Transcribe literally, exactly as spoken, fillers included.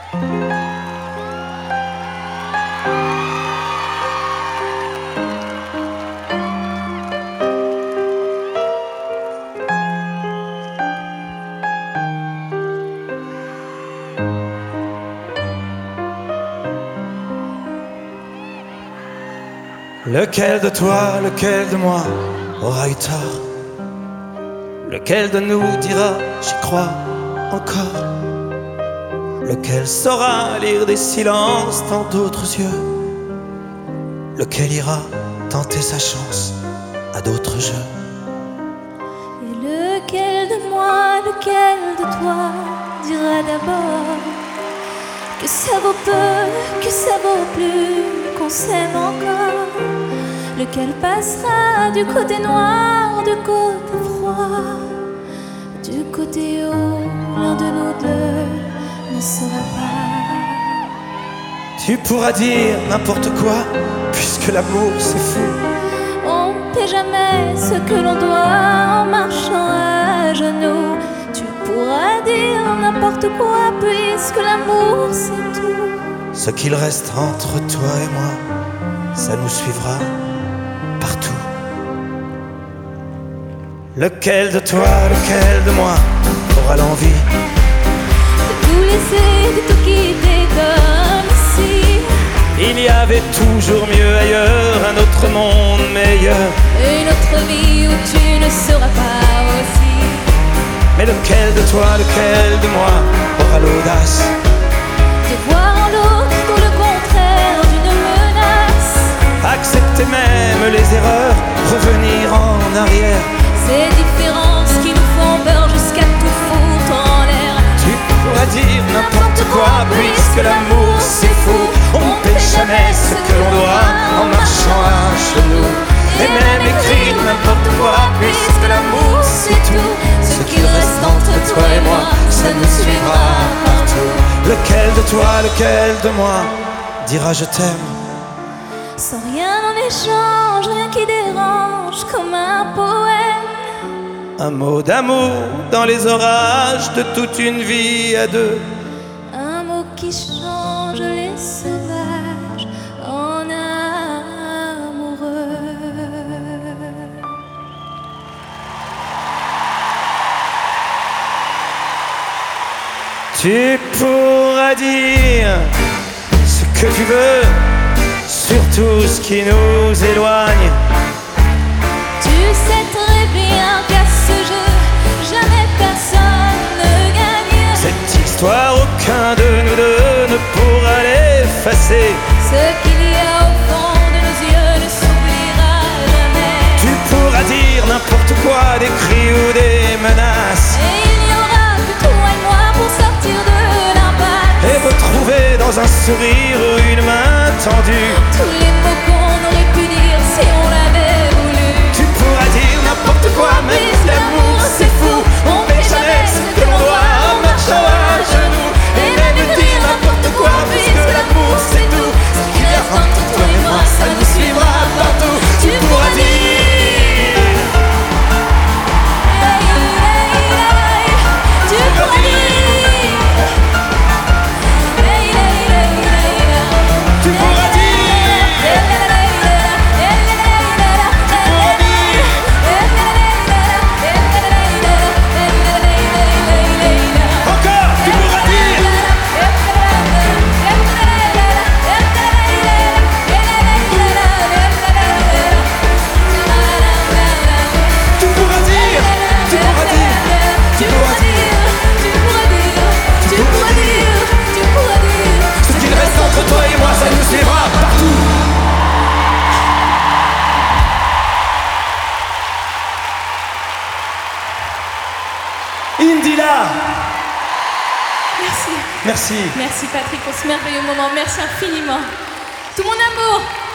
Lequel de toi, lequel de moi aura eu tort? Lequel de nous dira j'y crois encore? Lequel saura lire des silences dans d'autres yeux? Lequel ira tenter sa chance à d'autres jeux? Et lequel de moi, lequel de toi dira d'abord que ça vaut peu, que ça vaut plus, qu'on s'aime encore? Lequel passera du côté noir, du côté froid, du côté haut, l'un de nous deux ne saura pas. Tu pourras dire n'importe quoi, puisque l'amour c'est fou. On ne paie jamais ce que l'on doit en marchant à genoux. Tu pourras dire n'importe quoi, puisque l'amour c'est tout. Ce qu'il reste entre toi et moi, ça nous suivra partout. Lequel de toi, lequel de moi aura l'envie de tout laisser, de tout quitter comme si il y avait toujours mieux ailleurs, un autre monde meilleur, une autre vie où tu ne seras pas aussi. Mais lequel de toi, lequel de moi aura l'audace de voir en l'autre tout le contraire d'une menace, accepter même les erreurs, revenir en arrière, ces différences qui nous font peur jusqu'à tout foutre en l'air. Tu pourras dire n'importe quoi, puisque l'amour c'est fou. On ne paie jamais ce que l'on doit en marchant à genoux, et même écrire n'importe quoi, puisque l'amour c'est tout. Ce qu'il reste entre toi et moi, ça nous suivra partout. Lequel de toi, lequel de moi dira je t'aime? Sans rien en échange, rien qui dérange, comme un poème. Un mot d'amour dans les orages de toute une vie à deux. Un mot qui change les sauvages en amoureux. Tu pourras dire ce que tu veux sur tout ce qui nous éloigne. Tu sais très bien qu'à ce jeu, jamais personne ne gagne. Cette histoire, aucun de nous deux ne pourra l'effacer. Ce qu'il y a au fond de nos yeux ne s'oubliera jamais. Tu pourras dire n'importe quoi, des cris ou des menaces, Et il y aura que toi et moi pour sortir de l'impasse. et retrouver dans un sourire ou une main tendue Tous les mots qu'on aurait pu dire si on l'avait voulu. Tu pourras dire n'importe quoi, même si l'amour c'est fou. On fait jamais ce que l'on doit en marchant à genoux, et même dire n'importe quoi, puisque l'amour c'est tout. Ce qu'il y a entre toi et moi, ça nous suivra partout. Tu pourras dire, Hey, hey, hey, tu pourras dire. Hey, hey, hey, hey, tu pourras dire, encore, tu pourras dire, tu pourras dire, tu pourras dire, tu pourras dire, tu pourras dire, tu pourras dire, tu pourras dire. ce qu'il reste entre toi et moi, ça nous suivra partout. Indila, Merci. merci. Merci Patrick pour ce merveilleux moment. Merci infiniment. Tout mon amour.